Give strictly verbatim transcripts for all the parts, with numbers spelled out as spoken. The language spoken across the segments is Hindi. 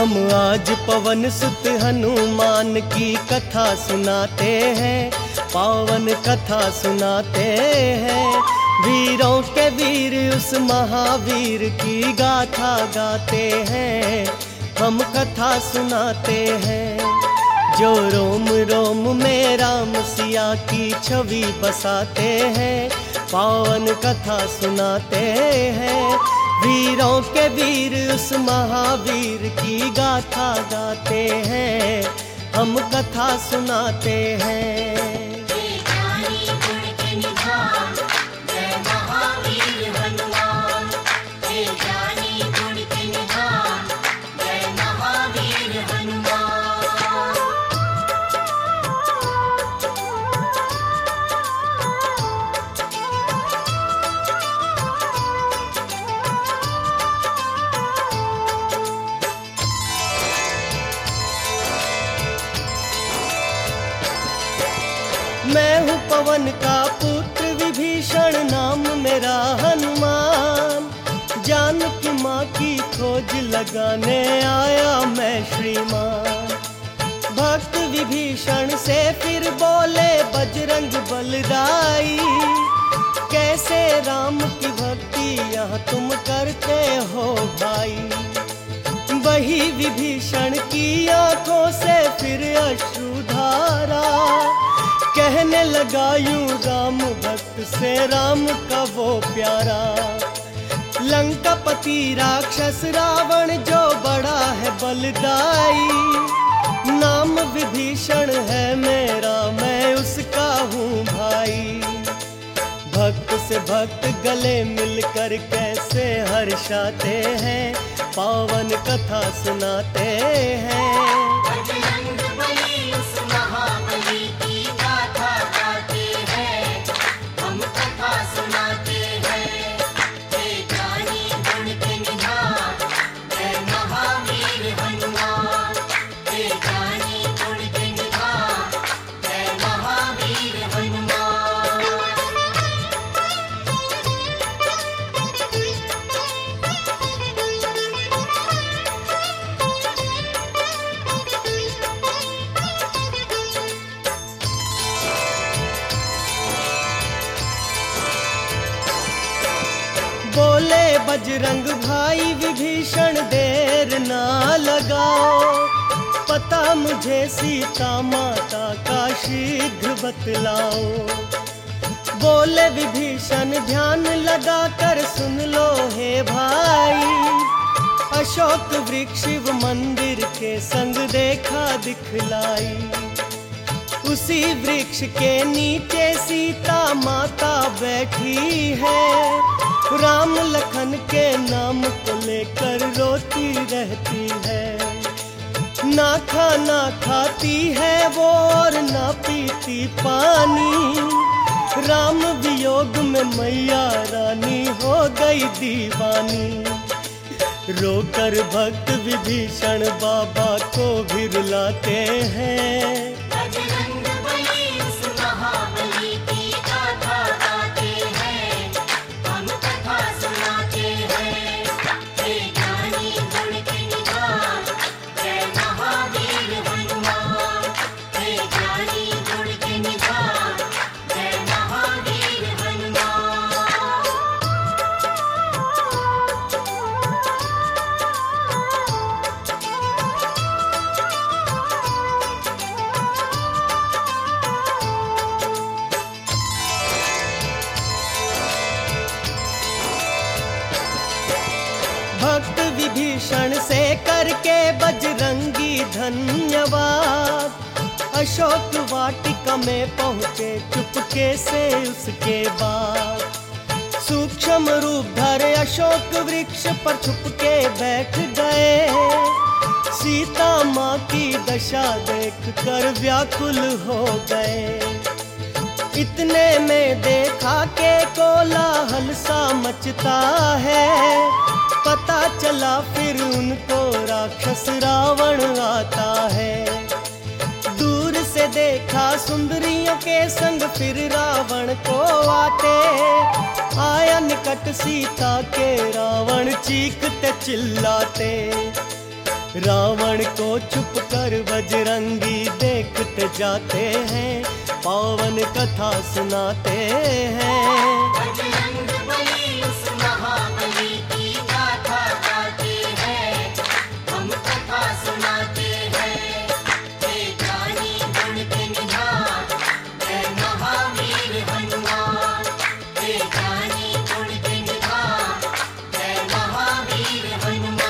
हम आज पवन सुत हनुमान की कथा सुनाते हैं, पावन कथा सुनाते हैं। वीरों के वीर उस महावीर की गाथा गाते हैं, हम कथा सुनाते हैं। जो रोम रोम में राम सिया की छवि बसाते हैं, पावन कथा सुनाते हैं। वीरों के वीर उस महावीर की गाथा गाते हैं, हम कथा सुनाते हैं। मैं हूँ पवन का पुत्र विभीषण, नाम मेरा हनुमान। जानकी माँ की खोज लगाने आया मैं श्रीमान। भक्त विभीषण से फिर बोले बजरंग बलदाई, कैसे राम की भक्ति यहाँ तुम करते हो भाई। वही विभीषण की आंखों से फिर अश्रुधारा, कहने लगा यूं राम भक्त से राम का वो प्यारा। लंकापति राक्षस रावण जो बड़ा है बलदाई, नाम विभीषण है मेरा, मैं उसका हूँ भाई। भक्त से भक्त गले मिलकर कैसे हर्षाते हैं, पावन कथा सुनाते हैं। बोले बजरंग भाई विभीषण देर ना लगाओ, पता मुझे सीता माता का शीघ्र बतलाओ। बोले विभीषण ध्यान लगा कर सुन लो हे भाई, अशोक वृक्ष शिव मंदिर के संग देखा दिखलाई। उसी वृक्ष के नीचे सीता माता बैठी है, राम लखन के नाम को लेकर रोती रहती है। ना खाना खाती है वो और ना पीती पानी, राम वियोग में मैया रानी हो गई दीवानी। रोकर भक्त विभीषण बाबा को भी रुलाते हैं। भक्त विभीषण से करके बजरंगी धन्यवाद, अशोक वाटिका में पहुँचे चुपके से उसके बाद। सूक्ष्म रूप धरे अशोक वृक्ष पर छुपके बैठ गए, सीता माँ की दशा देख कर व्याकुल हो गए। इतने में देखा के कोलाहल सा मचता है, पता चला फिर उनको राक्षस रावण आता है। दूर से देखा सुंदरियों के संग फिर रावण को आते, आया निकट सीता के रावण चीखते चिल्लाते। रावण को छुप कर बजरंगी देखते जाते हैं, पावन कथा सुनाते हैं। बजरंग बली उस महाबली की गाथा गाते हैं, हम कथा सुनाते हैं। हे ज्ञानी गुण के निधान, हे महावीर हनुमान। हे ज्ञानी गुण के निधान, हे महावीर हनुमान।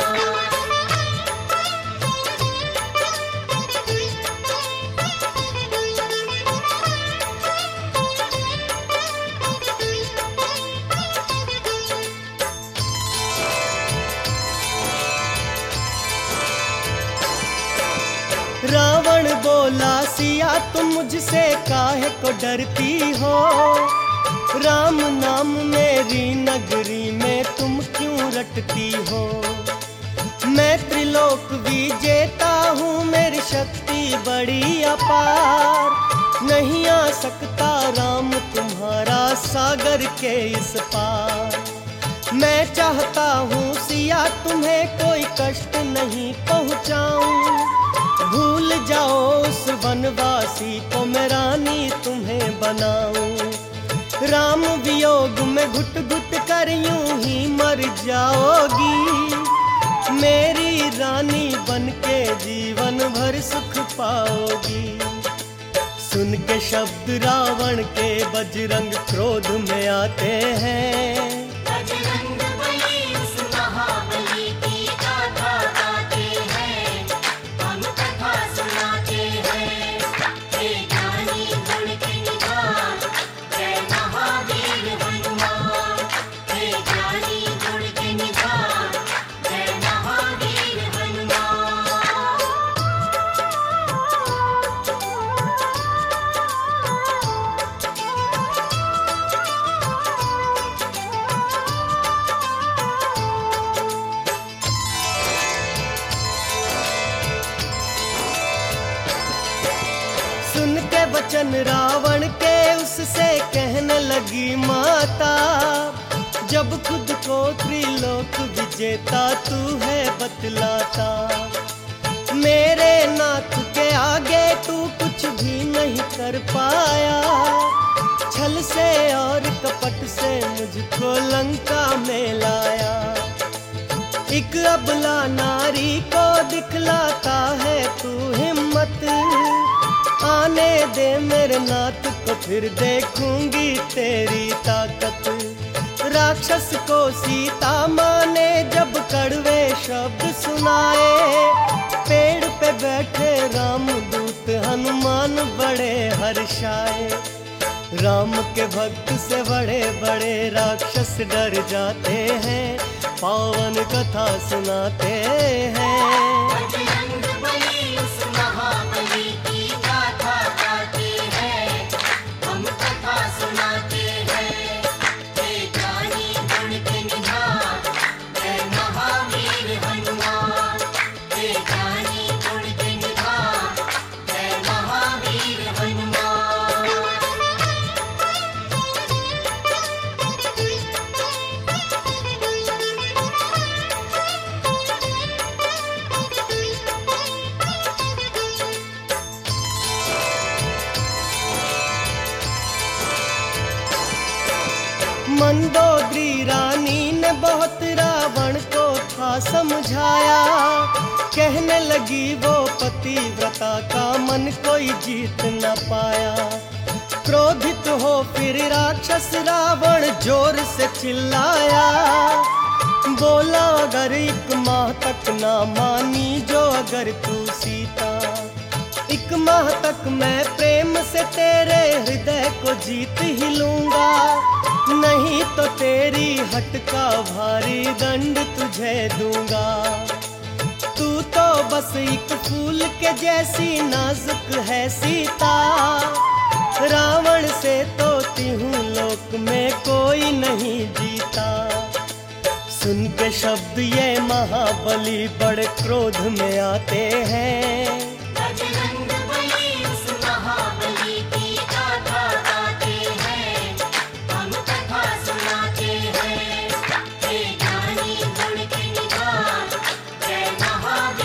रावण बोला सिया तुम मुझसे काहे को डरती हो, राम नाम मेरी नगरी में तुम क्यों रटती हो। मैं त्रिलोक विजेता हूँ, मेरी शक्ति बड़ी अपार, नहीं आ सकता राम तुम्हारा सागर के इस पार। मैं चाहता हूँ सिया तुम्हें कोई कष्ट नहीं पहुँचाऊं, भूल जाओ उस वनवासी को मैं रानी तुम्हें बनाऊं। राम वियोग में घुट घुट कर यूं ही मर जाओगी, मेरी रानी बनके जीवन भर सुख पाओगी। सुन के शब्द रावण के बजरंग क्रोध में आते हैं। बजरंग बली उस महाबली की गाथा गाते हैं, हम कथा सुनाते हैं। हे ज्ञानी गुण के निधान, जय महावीर हनुमान। हे ज्ञानी गुण के निधान, जय महावीर हनुमान। सुन के वचन रावण के उससे कहने लगी माता, जब खुद को त्रिलोक विजेता तू है बतलाता। मेरे नाथ के आगे तू कुछ भी नहीं कर पाया, छल से और कपट से मुझको लंका में लाया। एक अबला नारी को दिखलाता है तू हिम्मत, आने दे मेरे नाथ को फिर देखूंगी तेरी ताकत। राक्षस को सीता माँ ने जब कड़वे शब्द सुनाए, पेड़ पे बैठे रामदूत हनुमान बड़े हर्षाए। राम के भक्त से बड़े बड़े राक्षस डर जाते हैं, पावन कथा सुनाते हैं। बजरंग बली उस महाबली की गाथा गाते हैं, हम कथा सुनाते हैं। हे ज्ञानी गुण के निधान, जय महावीर हनुमान। हे ज्ञानी गुण के निधान, जय महावीर हनुमान। मंदोदरी रानी ने बहुत रावण को था समझाया, कहने लगी वो पतिव्रता का मन कोई जीत न पाया। क्रोधित हो फिर राक्षस रावण जोर से चिल्लाया, बोला अगर एक माह तक ना मानी जो अगर तू सीता, एक माह तक मैं प्रेम से तेरे हृदय को जीत ही लूंगा, नहीं तो तेरी हट का भारी दंड तुझे दूंगा। तू तो बस एक फूल के जैसी नाजुक है सीता, रावण से तो तीहूं लोक में कोई नहीं जीता। सुन के शब्द ये महाबली बड़े क्रोध में आते हैं। बजरंग बली उस महाबली की गाथा गाते हैं, हम कथा सुनाते हैं। हे ज्ञानी गुण के निधान, जय महावीर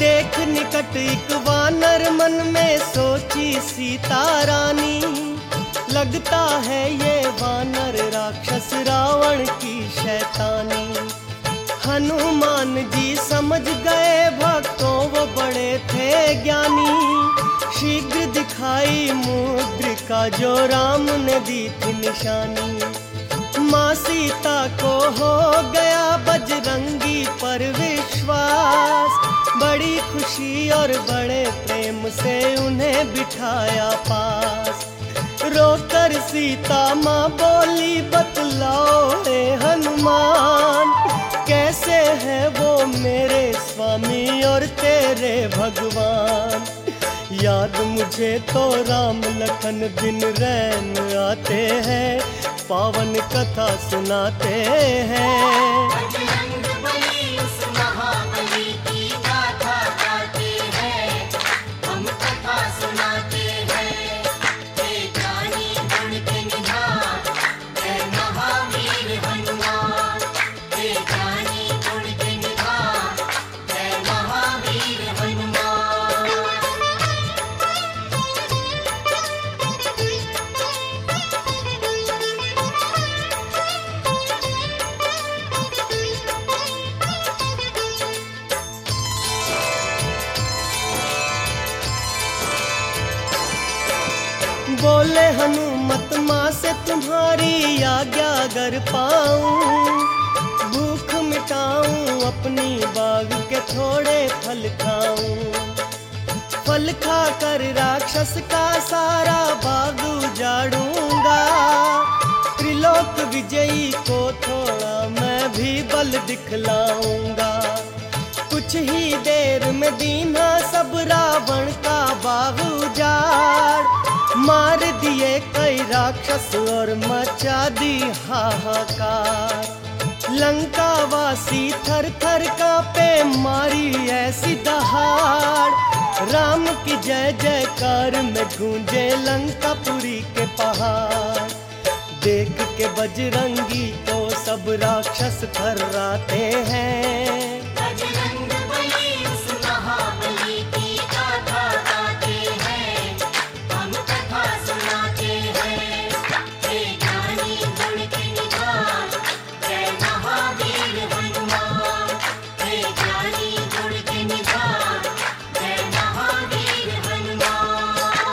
देख निकट एक वानर मन में सोची सीता रानी, लगता है ये वानर राक्षस रावण की शैतानी। हनुमान जी समझ गए भक्तों वो बड़े थे ज्ञानी, शीघ्र दिखाई मुद्रिका जो राम ने दी थी निशानी। माँ सीता को हो गया बजरंगी पर विश्वास, बड़ी खुशी और बड़े प्रेम से उन्हें बिठाया पास। रोकर सीता माँ बोली बतलाओ हे हनुमान, कैसे है वो मेरे स्वामी और तेरे भगवान। याद मुझे तो राम लखन दिन रैन आते हैं, पावन कथा सुनाते हैं। बजरंग बली उस महाबली की गाथा गाते हैं, हम कथा सुनाते हैं। हे ज्ञानी गुण के निधान, हे महावीर हनुमान। हे ज्ञानी गुण के निधान, हे महावीर हनुमान। बोले हनुमत माँ से तुम्हारी आज्ञा अगर पाऊं, भूख मिटाऊं अपनी बाग के थोड़े फल खाऊं। फल खाकर राक्षस का सारा बाग उजाड़ूंगा, त्रिलोक विजयी को थोड़ा मैं भी बल दिखलाऊंगा। कुछ ही देर में दीना सब रावण का बाग उजाड़, मार दिए कई राक्षस और मचा दी हाहाकार। लंका वासी थर थर कांपे मारी ऐसी दहाड़, राम की जय जयकार में गूंजे लंकापुरी के पहाड़। देख के बजरंगी को सब राक्षस थर्राते हैं, बजरंग बली उस महाबली की गाथा गाते हैं, हम कथा सुनाते हैं। हे ज्ञानी गुण के निधान, जय महावीर हनुमान। हे ज्ञानी गुण के निधान, जय महावीर हनुमान।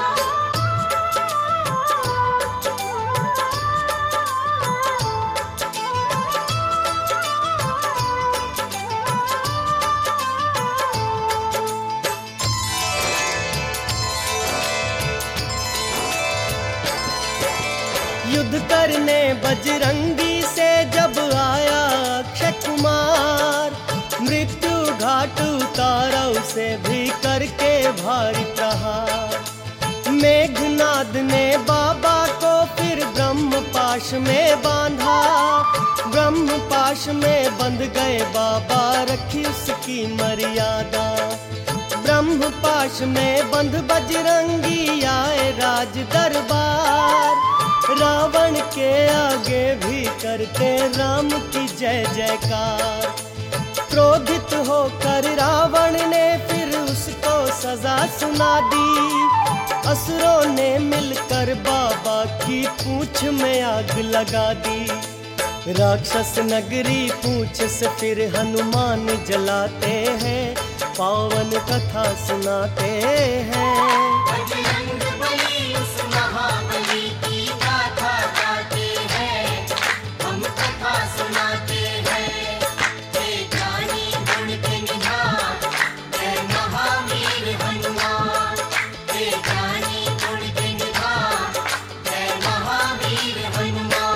युद्ध करने बजरंगी से जब आया अक्षय कुमार, मृत्यु घाट उतारा उसे भी करके भारी प्रहार। मेघनाद ने बाबा को फिर ब्रह्म पाश में बांधा, ब्रह्म पाश में बंध गए बाबा रखी उसकी मर्यादा। ब्रह्म पाश में बंध बजरंगी आए राज दरबार, रावण के आगे भी करते राम की जय जयकार। क्रोधित होकर रावण ने फिर उसको सजा सुना दी, असुरों ने मिलकर बाबा की पूंछ में आग लगा दी। राक्षस नगरी पूंछ से फिर हनुमान जलाते हैं, पावन कथा सुनाते हैं। बजरंग बली उस महाबली की गाथा गाते हैं, हम कथा सुनाते हैं। हे ज्ञानी गुण के निधान, जय महावीर हनुमान। हे ज्ञानी गुण के निधान, जय महावीर हनुमान।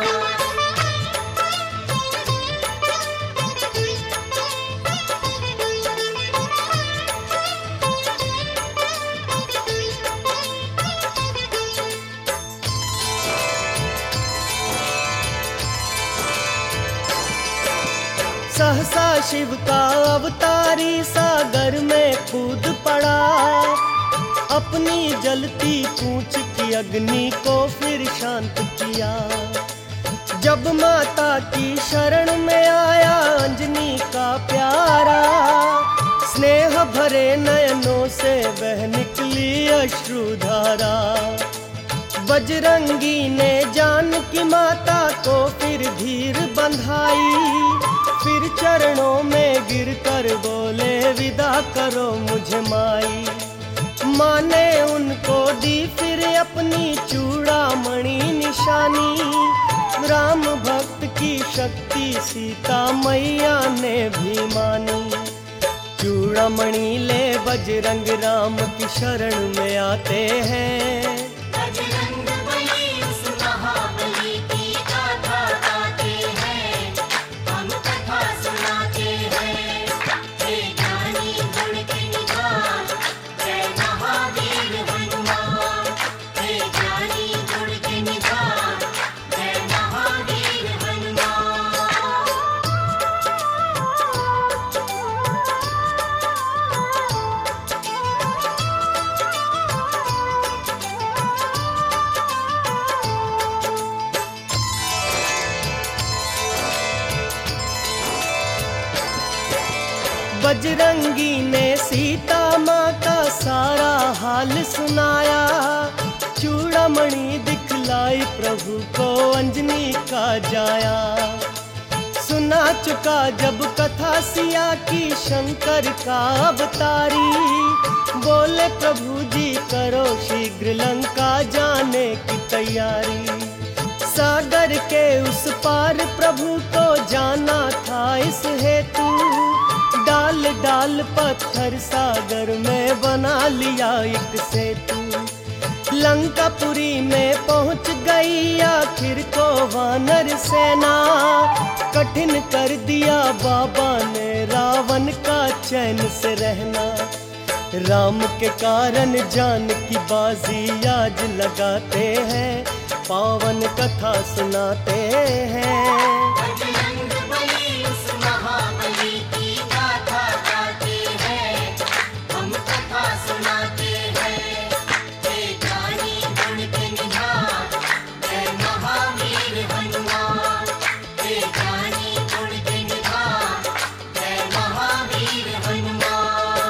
सहसा शिव का अवतारी सागर में कूद पड़ा, अपनी जलती पूंछ की अग्नि को फिर शांत किया। जब माता की शरण में आया अंजनी का प्यारा, स्नेह भरे नयनों से बह निकली अश्रुधारा। बजरंगी ने जान की माता को फिर धीर बंधाई, फिर चरणों में गिर कर बोले विदा करो मुझे माई। माँ ने उनको दी फिर अपनी चूड़ामणि निशानी, राम भक्त की शक्ति सीता मैया ने भी मानी। चूड़ामणि ले बजरंग राम की शरण में आते हैं, बजरंग बली उस महाबली की गाथा गाते हैं, हम कथा सुनाते हैं। हे ज्ञानी गुण के निधान, जय महावीर हनुमान। हे ज्ञानी गुण के निधान, जय महावीर हनुमान। बजरंगी ने सीता माँ का सारा हाल सुनाया, चूड़ामणि दिखलाई प्रभु को अंजनी का जाया। सुना चुका जब कथा सिया की शंकर का अवतारी, बोले प्रभु जी करो शीघ्र लंका जाने की तैयारी। सागर के उस पार प्रभु को जाना था इस हेतु, डाल डाल पत्थर सागर में बना लिया एक सेतु। लंकापुरी में पहुंच गई आखिर को वानर सेना, कठिन कर दिया बाबा ने रावण का चैन से रहना। राम के कारण जान की बाजी आज लगाते हैं, पावन कथा सुनाते हैं। बजरंग बली उस महाबली की गाथा गाते हैं, हम कथा सुनाते हैं। हे ज्ञानी गुण के निधान, जय महावीर हनुमान। हे ज्ञानी गुण के निधान, जय महावीर हनुमान।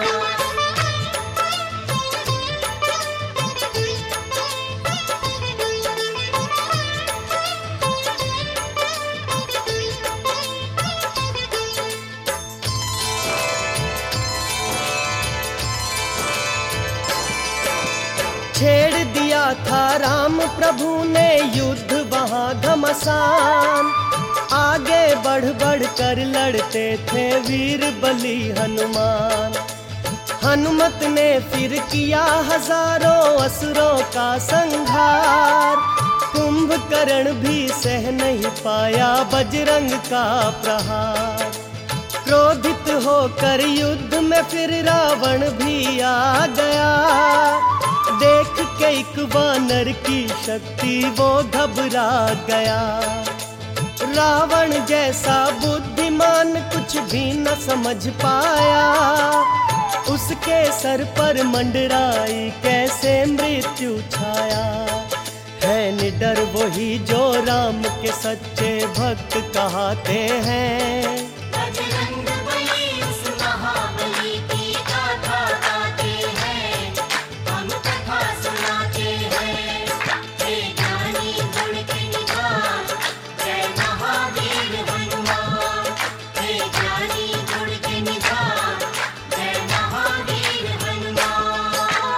छेड़ दिया था राम प्रभु ने युद्ध वहाँ घमासान, आगे बढ़ बढ़ कर लड़ते थे वीर बली हनुमान। हनुमत ने फिर किया हजारों असुरों का संहार, कुंभकर्ण भी सह नहीं पाया बजरंग का प्रहार। क्रोधित होकर युद्ध में फिर रावण भी आ गया, देख के एक वानर की शक्ति वो घबरा गया। रावण जैसा बुद्धिमान कुछ भी न समझ पाया, उसके सर पर मंडराई कैसे मृत्यु छाया। है निडर वही जो राम के सच्चे भक्त कहते हैं, बजरंग बली उस महाबली की गाथा गाते हैं, हम कथा सुनाते हैं। हे ज्ञानी गुण के निधान, जय महावीर हनुमान। हे ज्ञानी गुण के निधान, जय महावीर हनुमान।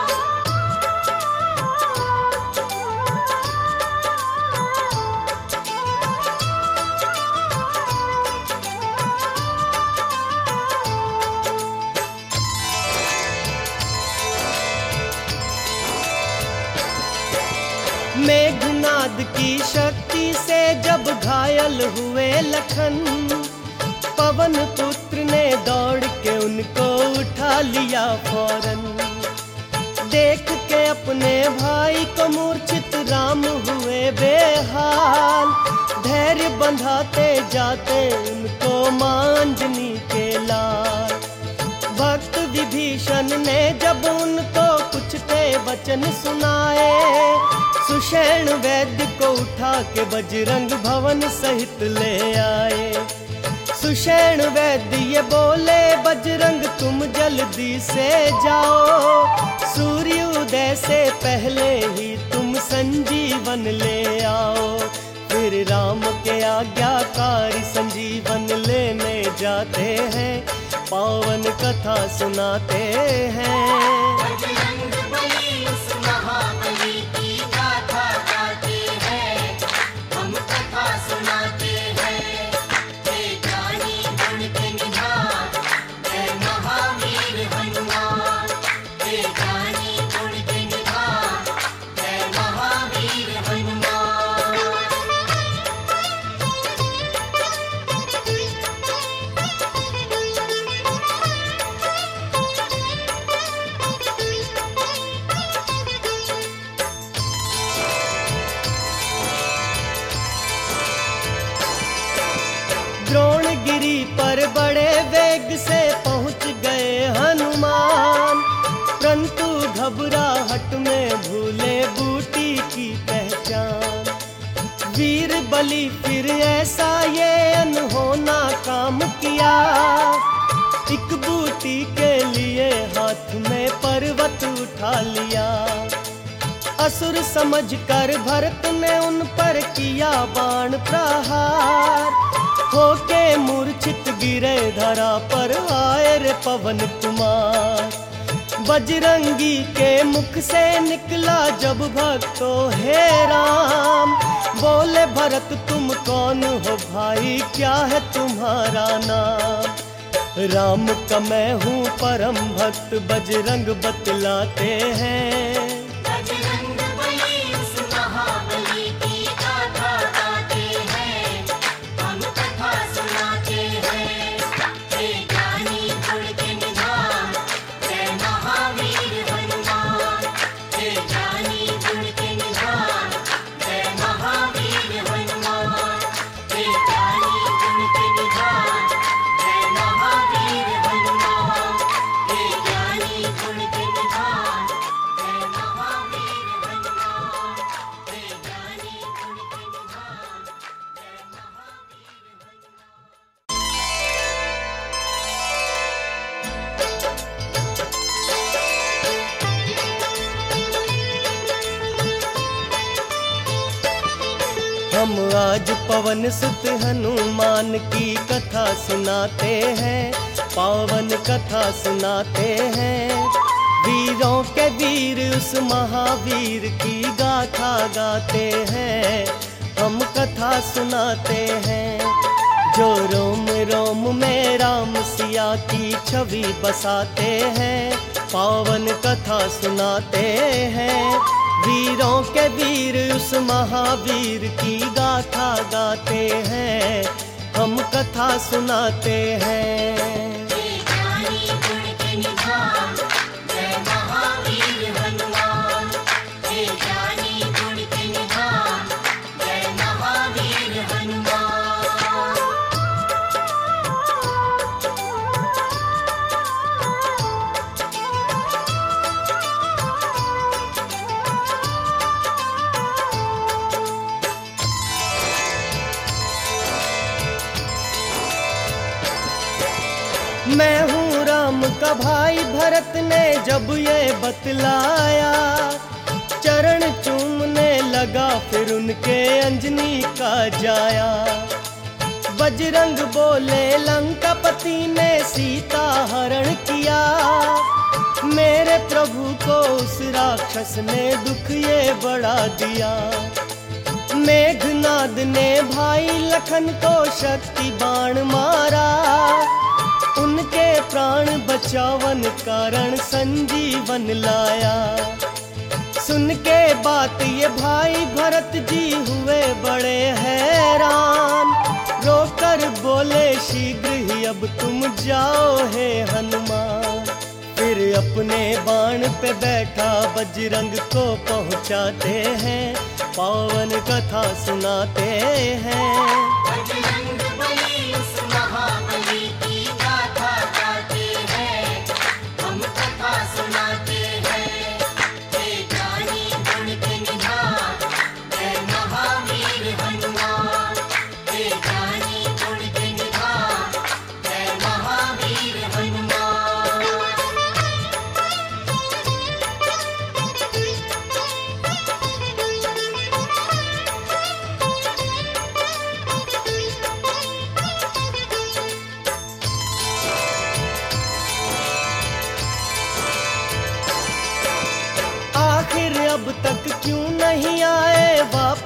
मेघनाद की शक्ति से जब घायल हुए लखन, पवन पुत्र ने दौड़ के उनको उठा लिया फौरन। देख के अपने भाई को मूर्छित राम हुए बेहाल, धैर्य बंधाते जाते उनको मांजनी के लाल। भक्त विभीषण ने जब उनको कुछ ते वचन सुनाए, सुषेण वैद्य को उठा के बजरंग भवन सहित ले आए। सुषेण वैद्य ये बोले बजरंग तुम जल्दी से जाओ, सूर्य उदय से पहले ही तुम संजीवन ले आओ। फिर राम के आज्ञाकारी संजीवन लेने जाते हैं, पावन कथा सुनाते हैं। बजरंग बली उस महाबली की गाथा गाते हैं, हम कथा सुनाते हैं। हे ज्ञानी गुण के निधान, जय महावीर हनुमान। हे ज्ञानी गुण के निधान, जय महावीर हनुमान। द्रोणगिरी पर बड़े वेग से पहुंच गए हनुमान, परंतु घबराहट में भूले बूटी की पहचान। वीर बलि फिर ऐसा ये अनहोना काम किया, एक बूटी के लिए हाथ में पर्वत उठा लिया। असुर समझकर भरत ने उन पर किया बाण प्रहार, होके मूर्छित गिरे धरा पर आए रे पवन कुमार। बजरंगी के मुख से निकला जब भक्तो हे राम, बोले भरत तुम कौन हो भाई, क्या है तुम्हारा नाम। राम का मैं हूँ परम भक्त, बजरंग बतलाते हैं। बजरंग बली उस महाबली की गाथा गाते हैं, हम कथा सुनाते हैं। हे ज्ञानी गुण के निधान, जय महावीर हनुमान। हे ज्ञानी गुण के निधान, जय महावीर हनुमान। हे ज्ञानी गुण के निधान, जय महावीर हनुमान। हे ज्ञानी गुण के निधान, जय महावीर हनुमान। हे ज्ञानी गुण के निधान, जय महावीर हनुमान। हम आज पवन सुत हनुमान की कथा सुनाते हैं, पावन कथा सुनाते हैं। वीरों के वीर उस महावीर की गाथा गाते हैं, हम कथा सुनाते हैं। जो रोम रोम में राम सिया की छवि बसाते हैं, पावन कथा सुनाते हैं। वीरों के वीर उस महावीर की गाथा गाते हैं, हम कथा सुनाते हैं। हे ज्ञानी गुण के निधान, जय महावीर हनुमान। हे ज्ञानी गुण के निधान, जय महावीर हनुमान। मैं हूँ राम का भाई भरत ने जब ये बतलाया, चरण चूमने लगा फिर उनके अंजनी का जाया। बजरंग बोले लंकापति ने सीता हरण किया, मेरे प्रभु को उस राक्षस ने दुख ये बड़ा दिया। मेघनाद ने भाई लखन को शक्ति बाण मारा, उनके प्राण बचावन कारण संजीवन लाया। सुन के बात ये भाई भरत जी हुए बड़े हैरान, रोकर बोले शीघ्र ही अब तुम जाओ हे हनुमान। फिर अपने बाण पे बैठा बजरंग को पहुंचाते हैं, पावन कथा सुनाते हैं। बजरंग बली उस महाबली की गाथा गाते हैं, हम कथा सुनाते हैं। हे ज्ञानी गुण के निधान, जय महावीर हनुमान। हे ज्ञानी गुण के निधान,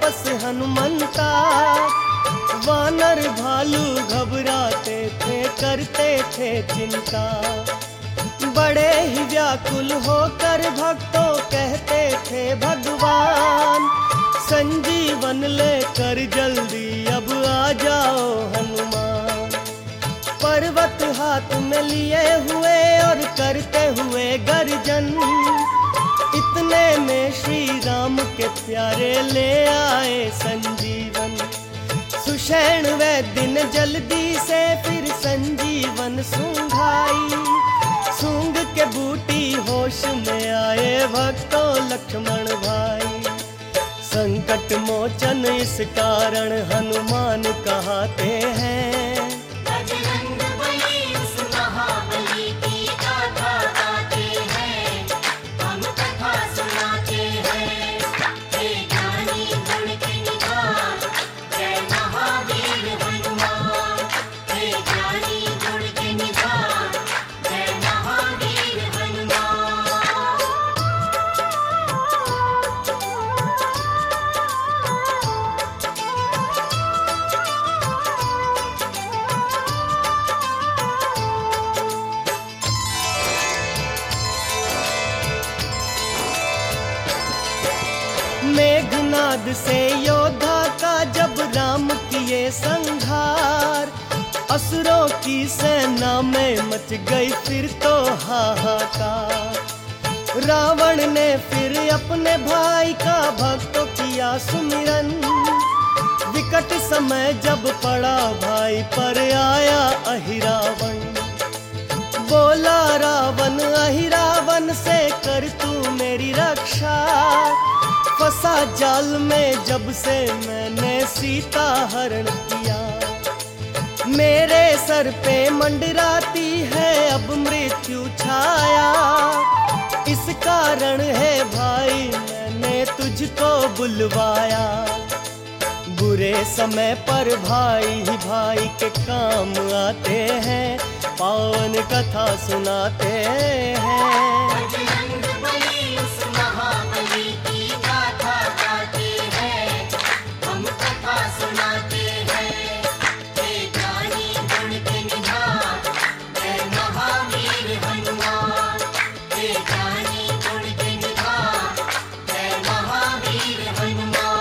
वापस हनुमंता। वानर भालू घबराते थे, करते थे चिंता। बड़े ही व्याकुल होकर भक्तों कहते थे भगवान, संजीवन लेकर जल्दी अब आ जाओ हनुमान। पर्वत हाथ में लिए हुए और करते हुए गर्जन, इतने में श्री राम के प्यारे ले आए संजीवन। सुषैण वैद्य ने जल्दी से फिर संजीवन सूंघाई। सूंघ के बूटी होश में आए भक्तों लक्ष्मण भाई। संकट मोचन इस कारण हनुमान कहाते हैं, बजरंग बली उस महाबली की गाथा गाते हैं, हम कथा सुनाते हैं। हे ज्ञानी गुण के निधान, जय महावीर हनुमान। हे ज्ञानी गुण के निधान, जय महावीर हनुमान। मेघनाद से योद्धा का जब राम किए संहार, असुरों की सेना में मच गई फिर तो हाहाकार। रावण ने फिर अपने भाई का भक्तों किया सुमिरन, विकट समय जब पड़ा भाई पर आया अहिरावण। बोला रावण अहिरावण से कर तू मेरी रक्षा, फंसा जाल में जब से मैंने सीता हरण किया। मेरे सर पे मंडराती है अब मृत्यु छाया, इस कारण है भाई मैंने तुझको बुलवाया। बुरे समय पर भाई ही भाई के काम आते हैं, पावन कथा सुनाते हैं। बजरंग बली उस महाबली की गाथा गाते हैं, हम कथा सुनाते हैं। हे ज्ञानी गुण के निधान, जय महावीर हनुमान। हे ज्ञानी गुण के निधान, जय महावीर हनुमान।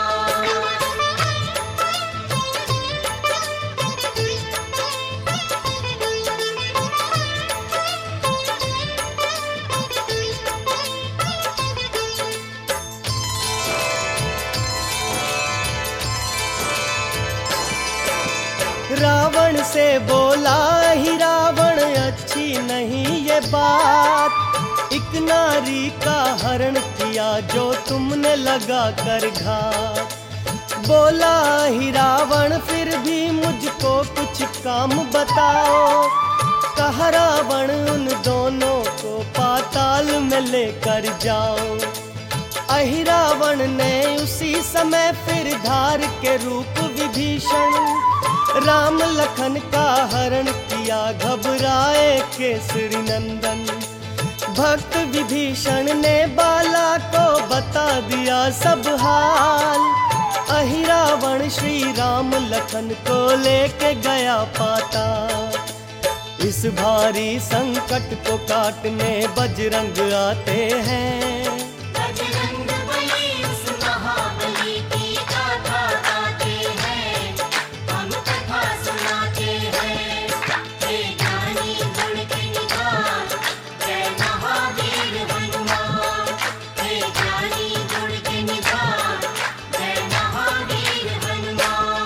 रावण से बोला ही रावण अच्छी नहीं ये बात, एक नारी का हरण किया जो तुमने लगा कर घात। बोला ही रावण फिर भी मुझको कुछ काम बताओ, कहा रावण उन दोनों को पाताल में लेकर जाओ। अहिरावण ने उसी समय फिर धार के रूप विभीषण, राम लखन का हरण किया घबराए केसरी नंदन। भक्त विभीषण ने बाला को बता दिया सब हाल, अहिरावण श्री राम लखन को लेके गया पाताल। इस भारी संकट को काटने बजरंग आते हैं, बजरंग बली उस महाबली की गाथा गाते हैं, हम कथा सुनाते हैं। हे ज्ञानी गुण के निधान, जय महावीर हनुमान। हे ज्ञानी गुण के निधान, जय महावीर हनुमान।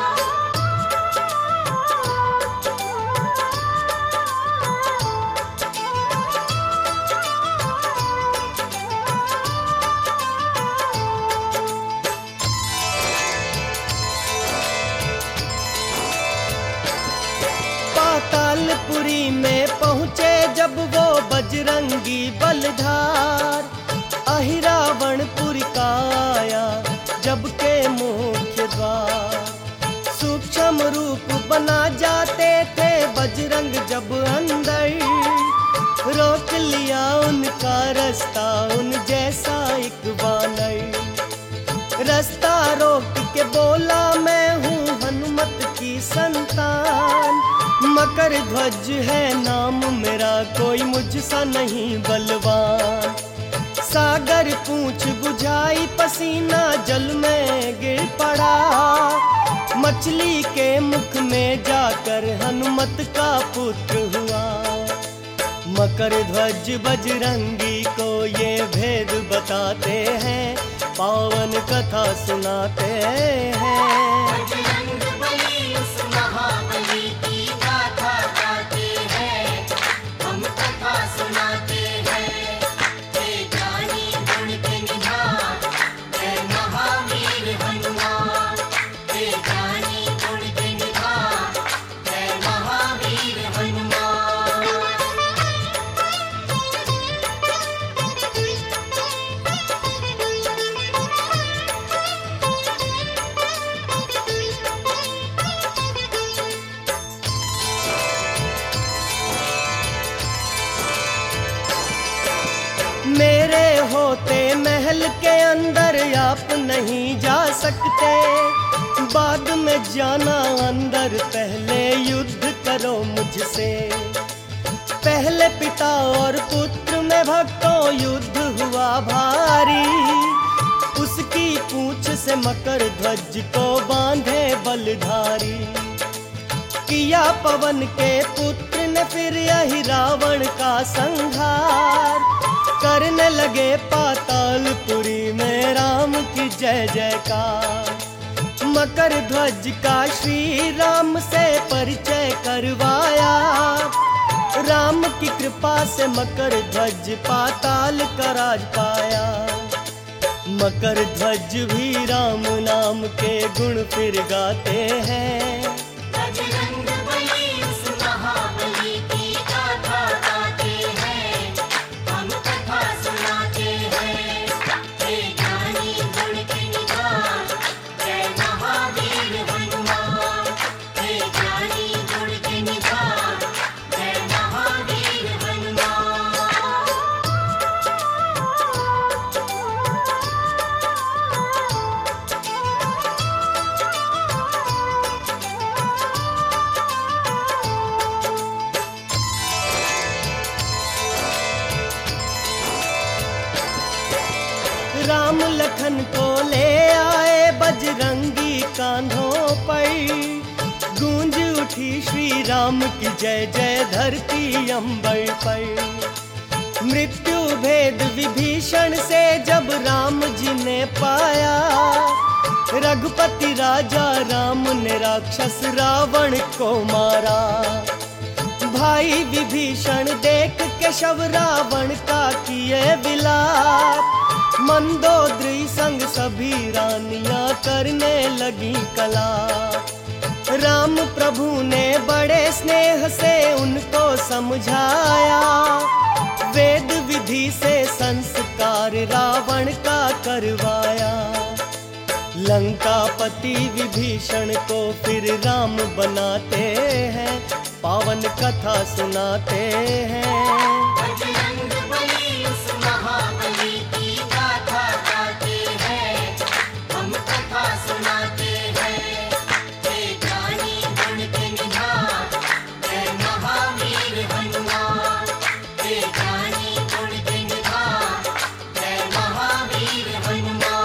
पातालपुरी में पहुँचे जब वो बजरंगी बलधार, अहिरावणपुर का आया जब के मुख्य द्वार। सूक्ष्म रूप बना जाते थे बजरंग जब अंदर, रोक लिया उनका रास्ता उन जैसा एक वानर। रास्ता रोक के बोला मैं हूँ हनुमत की संतान, मकर ध्वज है नाम मेरा, कोई मुझसा नहीं बलवान। सागर पूंछ बुझाई पसीना जल में गिर पड़ा, मछली के मुख में जाकर हनुमत का पुत्र हुआ। मकर ध्वज बजरंगी को ये भेद बताते हैं, पावन कथा सुनाते हैं। बजरंग बली उस महाबली की गाथा गाते हैं, हम कथा सुनाते हैं। हे ज्ञानी गुण के निधान, जय महावीर हनुमान। हे ज्ञानी गुण के निधान, जय महावीर हनुमान। मेरे होते महल के अंदर आप नहीं जा सकते, बाद में जाना अंदर, पहले युद्ध करो मुझसे। पहले पिता और पुत्र में भक्तों युद्ध हुआ भारी, उसकी पूंछ से मकर ध्वज को बांधे बलधारी। किया पवन के पुत्र ने फिर यही रावण का संहार, करने लगे पातालपुरी में राम की जय जयकार। मकर ध्वज का श्री राम से परिचय करवाया, राम की कृपा से मकर ध्वज पाताल का राज पाया। मकर ध्वज भी राम नाम के गुण फिर गाते हैं। बजरंग बली उस महाबली की गाथा गाते हैं, हम कथा सुनाते हैं। हे ज्ञानी गुण के निधान, जय महावीर हनुमान। हे ज्ञानी गुण के निधान, जय महावीर हनुमान। राम लखन को ले आए बजरंगी कांधों पर, गूंज उठी श्री राम की जय जय धरती अंबर पर। मृत्यु भेद विभीषण से जब राम जी ने पाया, रघुपति राजा राम ने राक्षस रावण को मारा। भाई विभीषण देख के शव रावण का किए विलाप, मंदोदरी संग सभी रानियां करने लगी कला। राम प्रभु ने बड़े स्नेह से उनको समझाया, वेद विधि से संस्कार रावण का करवाया। लंकापति विभीषण को फिर राम बनाते हैं, पावन कथा सुनाते हैं। बजरंग बली उस महाबली की गाथा गाते हैं, हम कथा सुनाते हैं। हे ज्ञानी गुण के निधान, जय महावीर हनुमान। हे ज्ञानी गुण के निधान, जय महावीर हनुमान।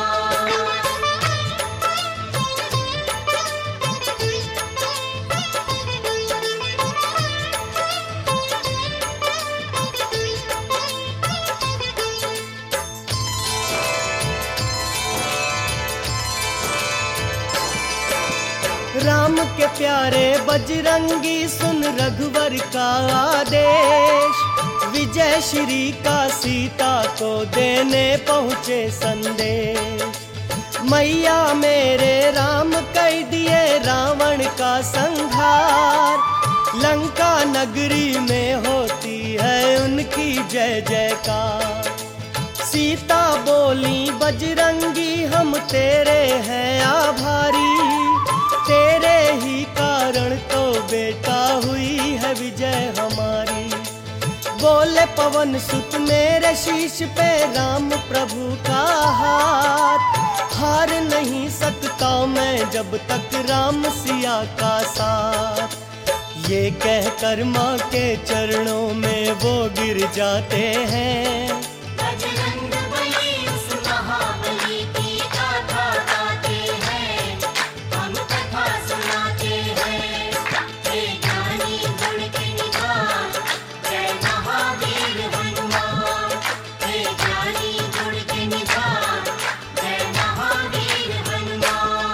राम के प्यारे बजरंगी सुन रघुवर का आदेश, विजय श्री का सीता को देने पहुँचे संदेश। मैया मेरे राम कर दिए रावण का संहार, लंका नगरी में होती है उनकी जय जयकार। सीता बोली बजरंगी हम तेरे हैं आभारी, तेरे ही कारण तो बेटा हुई है विजय हमारी। बोले पवन सुत मेरे शीश पे राम प्रभु का हाथ, हार नहीं सकता मैं जब तक राम सिया का साथ। ये कह कर माँ के चरणों में वो गिर जाते हैं। बजरंग बली उस महाबली की गाथा गाते हैं, हम कथा सुनाते हैं। हे ज्ञानी गुण के निधान, जय महावीर हनुमान। हे ज्ञानी गुण के निधान, जय महावीर हनुमान।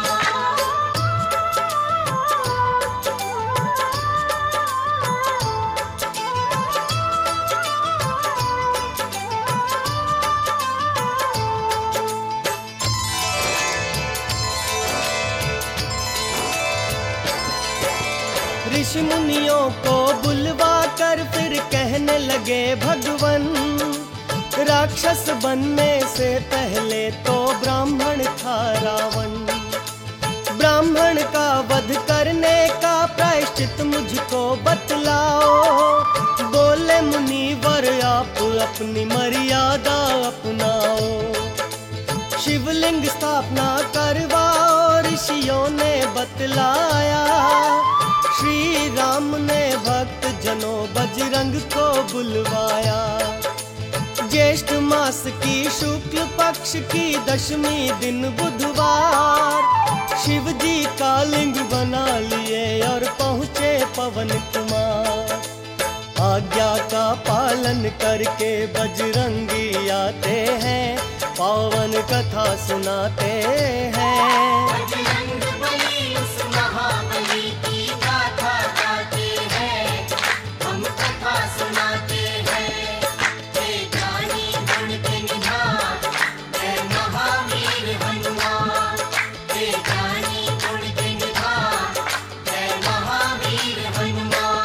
ऋषि मुनियों को बुलवा कर फिर कहने लगे भगवन, राक्षस बनने से पहले तो ब्राह्मण था रावण। ब्राह्मण का वध करने का प्रायश्चित मुझको बतलाओ। बोले मुनिवर आप अपनी मर्यादा अपनाओ। शिवलिंग स्थापना करवाओ ऋषियों ने बतलाया। श्री राम ने भक्त जनों बजरंग को बुलवाया। ज्येष्ठ मास की शुक्ल पक्ष की दशमी दिन बुधवार, शिव जी का लिंग बना लिए और पहुँचे पवन कुमार। आज्ञा का पालन करके बजरंगी आते हैं, पावन कथा सुनाते हैं। बजरंग बली उस महाबली की गाथा गाते हैं, हम कथा सुनाते हैं। हे ज्ञानी गुण के निधान, जय महावीर हनुमान। हे ज्ञानी गुण के निधान, जय महावीर हनुमान।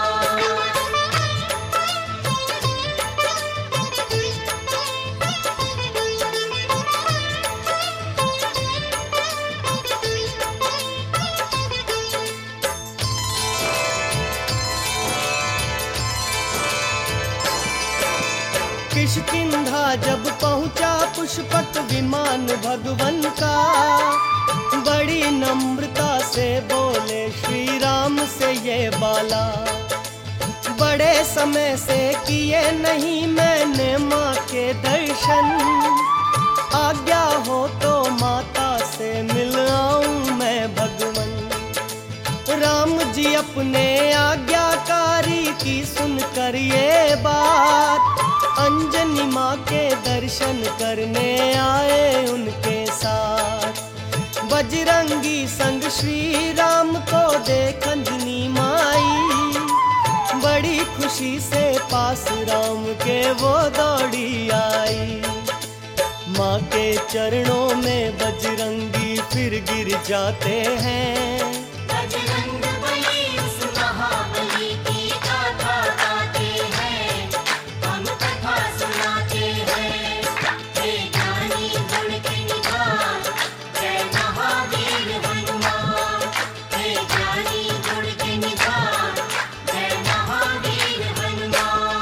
किष्किंधा जब पहुंचा पुष्पक विमान भगवन का, बड़ी नम्रता से बोले श्री राम से ये बाला। बड़े समय से किए नहीं मैंने माँ के दर्शन, आज्ञा हो तो माता से मिल आऊं मैं भगवन। राम जी अपने आज्ञाकारी की सुनकर ये बात, अंजनी माँ के दर्शन करने आए उनके साथ। बजरंगी संग श्री राम को देख अंजनी माई, बड़ी खुशी से पास राम के वो दौड़ी आई। माँ के चरणों में बजरंगी फिर गिर जाते हैं। बजरंग बली उस महाबली की गाथा गाते हैं, हम कथा सुनाते हैं। हे ज्ञानी गुण के निधान, जय महावीर हनुमान। हे ज्ञानी गुण के निधान, जय महावीर हनुमान।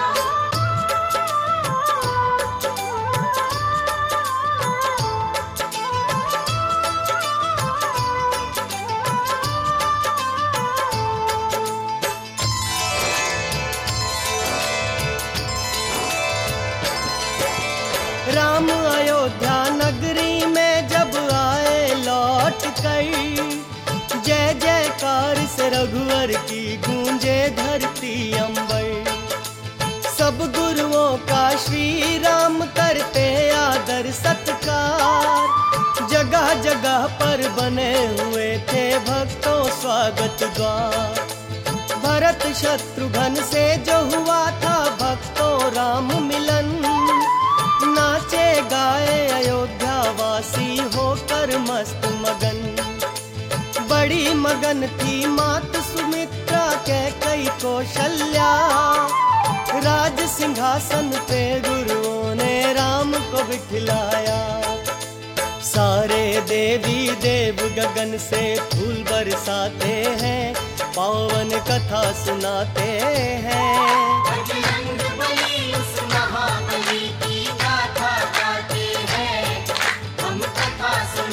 राम अयोध्या नगरी में जब आए लौट कर, जय जयकार से रघुवर की गूंजे धरती अंबर। सब गुरुओं का श्री राम करते आदर सत्कार, जगह जगह पर बने हुए थे भक्तों स्वागत द्वार। भरत शत्रुघ्न से जो हुआ था भक्तों राम मिलन, नाचे गाए अयोध्या वासी होकर मस्त मगन। बड़ी मगन थी मात सुमित्रा कैकई कौशल्या, राज सिंहासन पे गुरुओं ने राम को बिठलाया। सारे देवी देव गगन से फूल बरसाते हैं, पावन कथा सुनाते हैं। बजरंग बली उस महाबली की गाथा गाते हैं, हम कथा सुनाते हैं।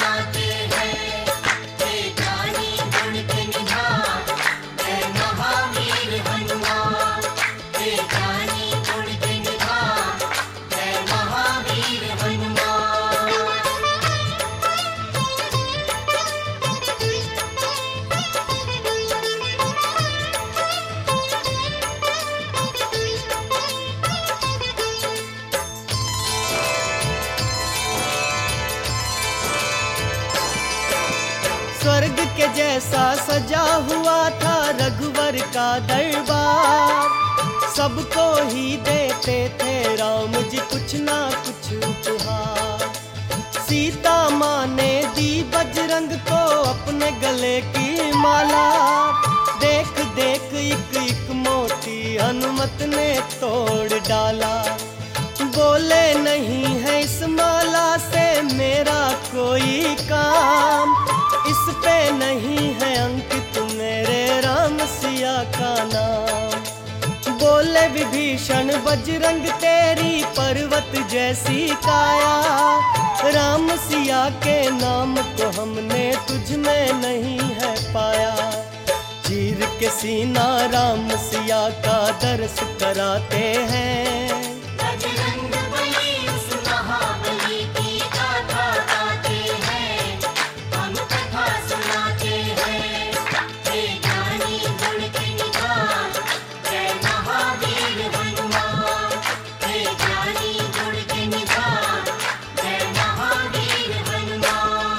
सजा हुआ था रघुवर का दरबार। सबको ही देते थे राम जी कुछ ना कुछ उपहार। सीता माँ ने दी बजरंग को अपने गले की माला। देख देख एक एक मोती हनुमत ने तोड़ डाला। बोले नहीं है इस माला से मेरा कोई काम, इस पे नहीं है अंकित मेरे राम सिया का नाम। बोले विभीषण बजरंग तेरी पर्वत जैसी काया। राम सिया के नाम को हमने तुझ में नहीं है पाया। चीर के सीना राम सिया का दर्श कराते हैं। बजरंग बली उस महाबली की गाथा गाते हैं, हम कथा सुनाते हैं। हे ज्ञानी गुण के निधान, जय महावीर हनुमान। हे ज्ञानी गुण के निधान, जय महावीर हनुमान।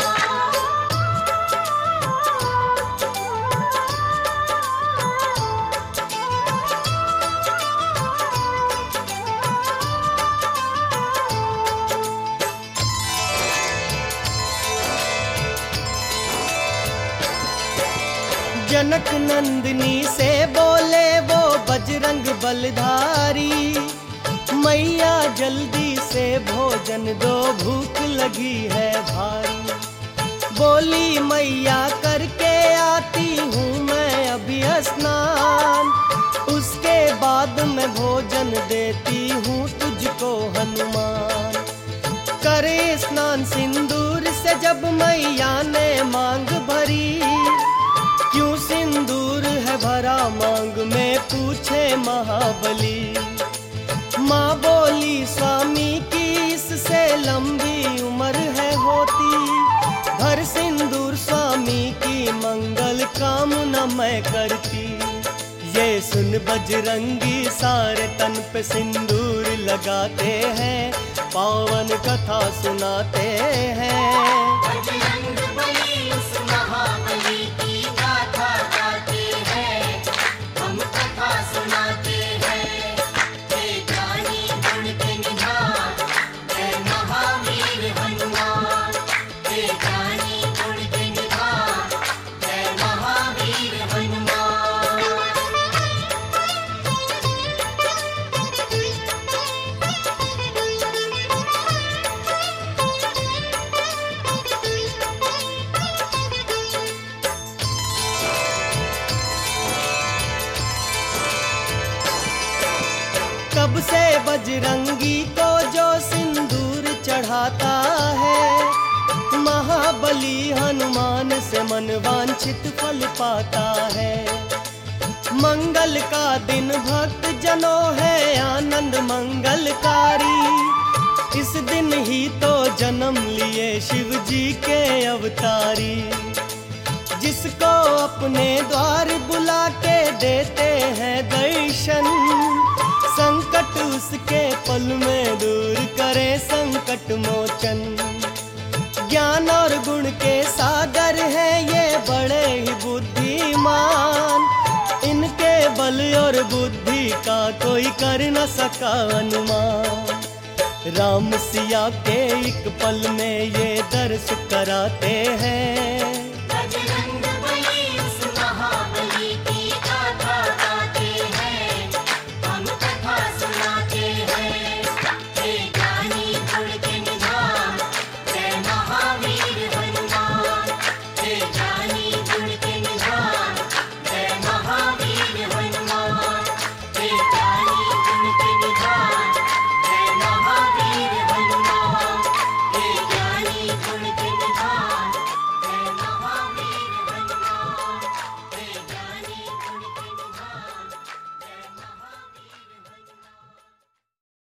जनक नंदिनी से बोले वो बजरंग बलधारी। मैया जल्दी से भोजन दो भूख लगी है भारी। बोली मैया करके आती हूँ मैं अभी स्नान, उसके बाद मैं भोजन देती हूँ तुझको हनुमान। करे स्नान सिंदूर से जब मैया ने मांग भरी। क्यों सिंदूर है भरा मांग में पूछे महाबली। माँ बोली स्वामी की इससे लंबी उम्र है होती। भर सिंदूर स्वामी की मंगल कामना मैं करती। ये सुन बजरंगी सारे तन पे सिंदूर लगाते हैं, पावन कथा सुनाते हैं। बजरंग बली उस महाबली की गाथा गाते हैं, हम कथा सुनाते हैं। हे ज्ञानी गुण के निधान, जय महावीर हनुमान। हे ज्ञानी गुण के निधान, जय महावीर हनुमान। कब से बजरंगी को जो सिंदूर चढ़ाता है। महाबली हनुमान से मन वांछित फल पाता है। मंगल का दिन भक्त जनों है आनंद मंगलकारी। इस दिन ही तो जन्म लिए शिव जी के अवतारी। जिसको अपने द्वार बुला के देते हैं दर्शन। संकट उसके पल में दूर करे संकट मोचन। ज्ञान और गुण के सागर है ये बड़े ही बुद्धिमान। इनके बल और बुद्धि का कोई कर न सका अनुमान। राम सिया के एक पल में ये दर्श कराते हैं।